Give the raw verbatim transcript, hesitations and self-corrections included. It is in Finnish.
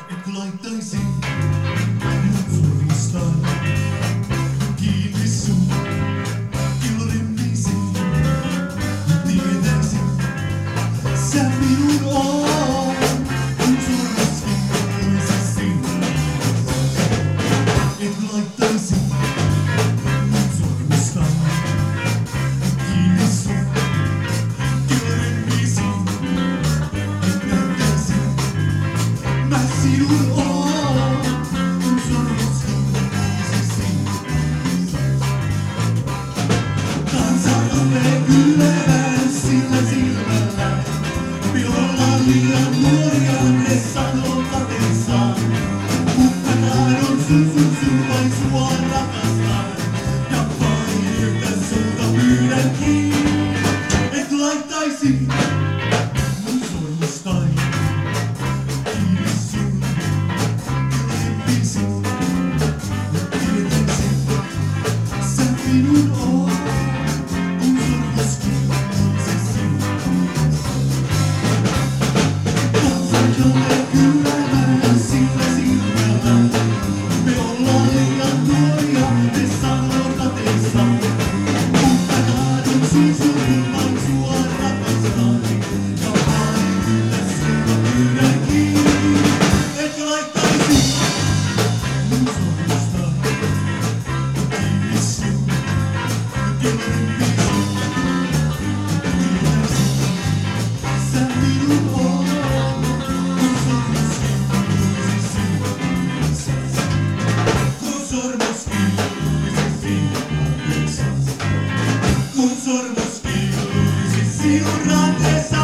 Et laittaisin mun sormistaan kiinni sun kilrimmisin. Tietäisin, sä minun oon, mun sormiskin olisi sinä. Et laittaisin mun sormistaan kiinni sun kilrimmisin. Mä sinun oon, kun sormuskin olisi sinä. Kansamme ylevän sillä silmällä. Me ollaan liian nuoria, ne sanoo katessaan. Mutta tahdon sun sun sun vain sua rakastan. Ja vain yhtä sulta pyydänkin, et laittaisin mun sormustain. Minun on, kun sormuskin olisi sinä. Kansamme kylmän sillä silmällä. Me ollaan liian nuoria, ne sanoo kateissaan. Mutta tahdon sun sun vain sua rakastan. Ja vain yhtä sulta pyydänkin, et laittaisin mun sormustain kiinni sun. Sä minun oon, kun sormuskin olisi sinä. Kun sormuskin olisi sinun ranteessasi. Kun sormuskin olisi sinun ranteessasi.